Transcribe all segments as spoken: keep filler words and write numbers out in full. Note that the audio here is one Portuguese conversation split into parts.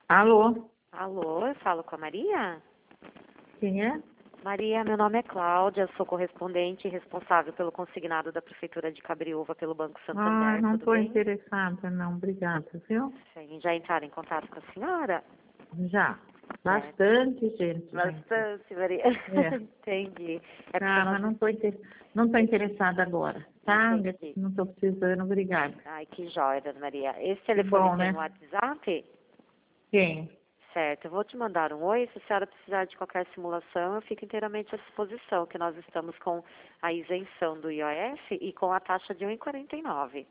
Alô? Alô, eu falo com a Maria? Quem é? Maria, meu nome é Cláudia, sou correspondente e responsável pelo consignado da Prefeitura de Cabriúva pelo Banco Ah, Santander, não tudo estou bem? interessada, não. Obrigada, viu? Sim, já entraram em contato com a senhora? Já. É, Bastante gente. já entrou. bastante, Maria. É. Entendi. É porque Tá, nós... mas não estou inter... não tô interessada agora, tá? Entendi. Não estou precisando, obrigada. Ai, que jóia, dona Maria. Esse Que telefone bom, tem né? um WhatsApp? Quem? Certo, eu vou te mandar um oi. Se a senhora precisar de qualquer simulação, eu fico inteiramente à disposição, que nós estamos com a isenção do I O F e com a taxa de um vírgula quarenta e nove.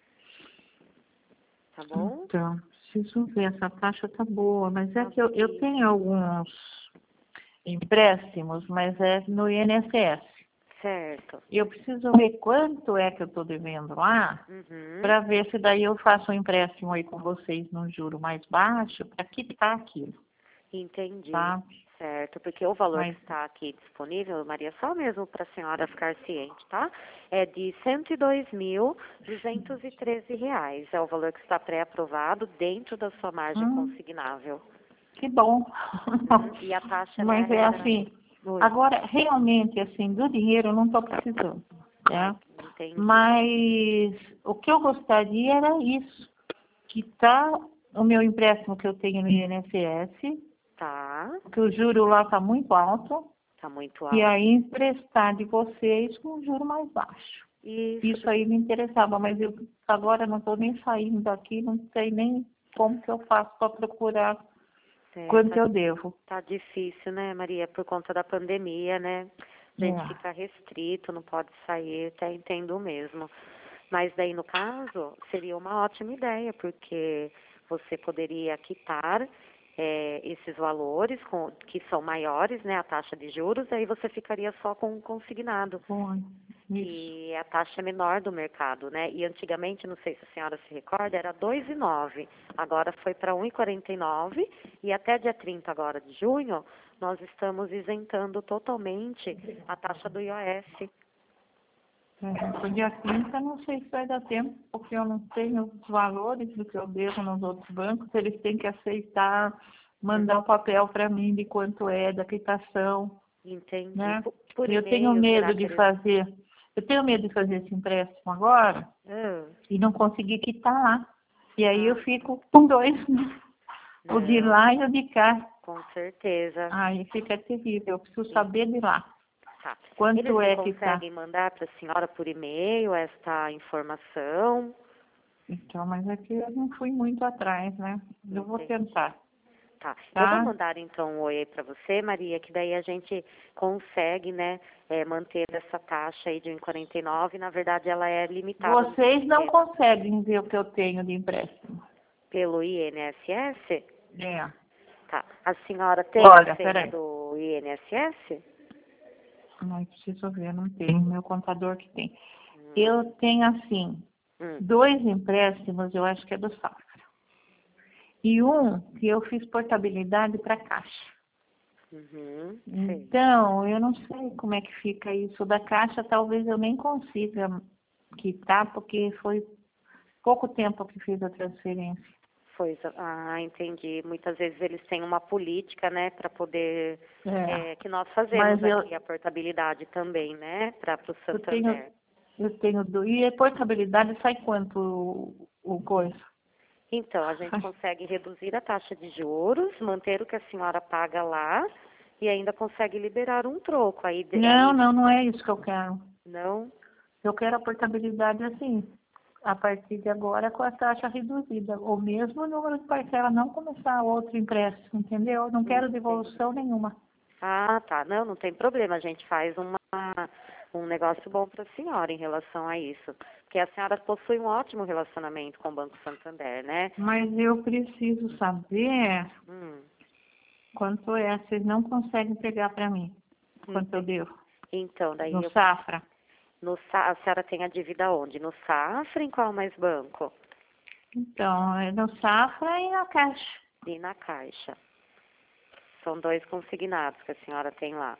Tá bom? Então, preciso ver, essa taxa tá boa, mas é que eu, eu Ok. tenho alguns empréstimos, mas é no I N S S. Certo. Eu preciso ver quanto é que eu estou devendo lá, Uhum. para ver se daí eu faço um empréstimo aí com vocês num juro mais baixo, para quitar aquilo, Entendi. tá? Certo, porque o valor que Mas, está aqui disponível, Maria, só mesmo para a senhora ficar ciente, tá? É de cento e dois mil duzentos e treze reais. É o valor que está pré-aprovado dentro da sua margem hum, consignável. que bom. Uhum. E a taxa, né, Mas é era... assim, Oi. agora, realmente, assim, do dinheiro eu não estou precisando, Ai, né? entendi. Mas o que eu gostaria era isso, quitar o meu empréstimo que eu tenho no I N S S, Tá. porque o juro lá está muito alto, Tá muito e alto. aí emprestar de vocês com um juro mais baixo. Isso, Isso aí me interessava, mas eu agora não estou nem saindo daqui, não sei nem como que eu faço para procurar é, quanto tá, eu devo. tá difícil, né, Maria, por conta da pandemia, né? A gente É. fica restrito, não pode sair, até entendo mesmo. Mas daí, no caso, seria uma ótima ideia, porque você poderia quitar é, esses valores com, que são maiores, né, a taxa de juros, aí você ficaria só com o consignado, Bom, isso. que é a taxa menor do mercado, né? E antigamente, não sei se a senhora se recorda, era dois vírgula nove, agora foi para um vírgula quarenta e nove e até dia trinta agora de junho, nós estamos isentando totalmente a taxa do I O F. É, pro dia trinta não sei se vai dar tempo, porque eu não tenho os valores do que eu devo nos outros bancos, eles têm que aceitar, mandar o papel para mim de quanto é da quitação, Entendi. né? Por, por E eu tenho e-mail, será medo que de eles... fazer, eu tenho medo de fazer esse empréstimo agora Ah, e não conseguir quitar lá. E aí eu ah, fico com dois, né? O de não, lá e o de cá. com certeza. Aí fica terrível, eu preciso Sim, saber de lá. tá. Eles Quanto não é que tá? conseguem mandar para a senhora por e-mail esta informação? Então, mas aqui eu não fui muito atrás, né? Eu vou Entendi. tentar, Tá. Eu vou tá? mandar então um oi para você, Maria, que daí a gente consegue, né, é, manter essa taxa aí de um vírgula quarenta e nove. Na verdade, ela é limitada no Vocês não sistema conseguem ver o que eu tenho de empréstimo. pelo I N S S. É. Tá. A senhora tem a Olha, senha peraí. do I N S S? Não preciso ver, não tem. Meu contador que tem. Hum. Eu tenho, assim, Hum. dois empréstimos, eu acho que é do Safra. E um que eu fiz portabilidade para Caixa. Uhum. Sei. Então, eu não sei como é que fica isso. Da Caixa, talvez eu nem consiga quitar, porque foi pouco tempo que fiz a transferência. Pois, ah, entendi. Muitas vezes eles têm uma política, né, para poder, É. é, que nós fazemos Mas eu, aqui a portabilidade também, né, para o eu tenho, Santander. eu tenho do. E a portabilidade sai quanto o, o coisa? Então, a gente consegue reduzir a taxa de juros, manter o que a senhora paga lá e ainda consegue liberar um troco. Aí, de- Não, aí não, não é isso que eu quero. não, Eu quero a portabilidade assim, a partir de agora com a taxa reduzida, ou mesmo o número de parcela não começar outro empréstimo, entendeu? Não quero entendi. devolução nenhuma. Ah, tá. Não, não tem problema. A gente faz uma, um negócio bom para a senhora em relação a isso. Porque a senhora possui um ótimo relacionamento com o Banco Santander, né? Mas eu preciso saber Hum, quanto é. Vocês não conseguem pegar para mim quanto eu ente- devo. então, daí No eu, Safra. no, Sa- a senhora tem a dívida onde? No Safra, em qual mais banco? Então, é no Safra e na Caixa. E na Caixa. São dois consignados que a senhora tem lá.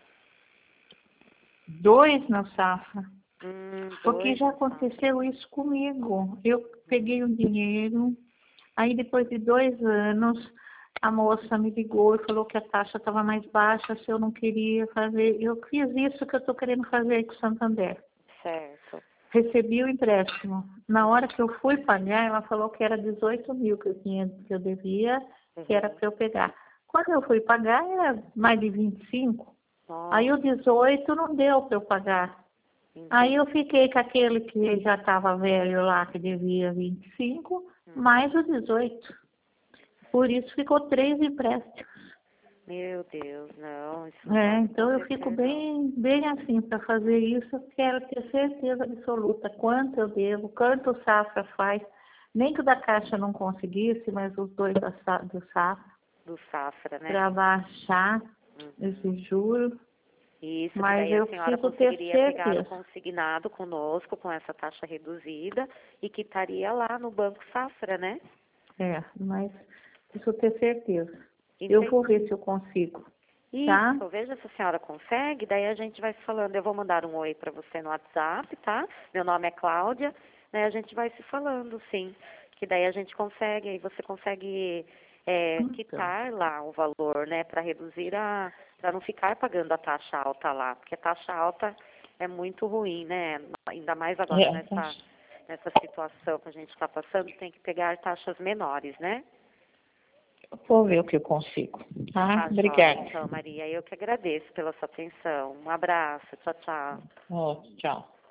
Dois no Safra. Hum, Porque dois já no Safra. aconteceu isso comigo. Eu peguei o dinheiro, aí depois de dois anos a moça me ligou e falou que a taxa estava mais baixa, se eu não queria fazer. Eu fiz isso que eu estou querendo fazer aí com o Santander. Certo. Recebi o empréstimo. Na hora que eu fui pagar, ela falou que era dezoito mil que eu, tinha, que eu devia, Uhum. que era para eu pegar. Quando eu fui pagar, era mais de vinte e cinco. Nossa. Aí o dezoito não deu para eu pagar. Entendi. Aí eu fiquei com aquele que já estava velho lá, que devia vinte e cinco, Hum. mais o dezoito. Por isso ficou três empréstimos. Meu Deus, não. Isso não É, pode então eu acontecer, fico não. bem, bem assim para fazer isso. Eu quero ter certeza absoluta quanto eu devo, quanto o Safra faz. Nem que o da Caixa não conseguisse, mas os dois da, Sa- do Safra, Do Safra, né? para baixar Uhum. esse juro. Isso, que Mas daí a eu senhora preciso ter conseguiria pegar o certeza. consignado conosco com essa taxa reduzida e que estaria lá no Banco Safra, né? É, mas preciso ter certeza. Eu Entendi. vou ver se eu consigo, tá? Isso, veja se a senhora consegue, daí a gente vai se falando. Eu vou mandar um oi para você no WhatsApp, tá? Meu nome é Cláudia, né? A gente vai se falando, sim. Que daí a gente consegue, aí você consegue é, Então, quitar lá o valor, né? Para reduzir a. Para não ficar pagando a taxa alta lá, porque a taxa alta é muito ruim, né? Ainda mais agora é, nessa, tá. nessa situação que a gente está passando, tem que pegar taxas menores, né? Vou ver o que eu consigo, tá? Tá, joia. Obrigada. Então, Maria, eu que agradeço pela sua atenção. Um abraço. Tchau, tchau. Ó, tchau.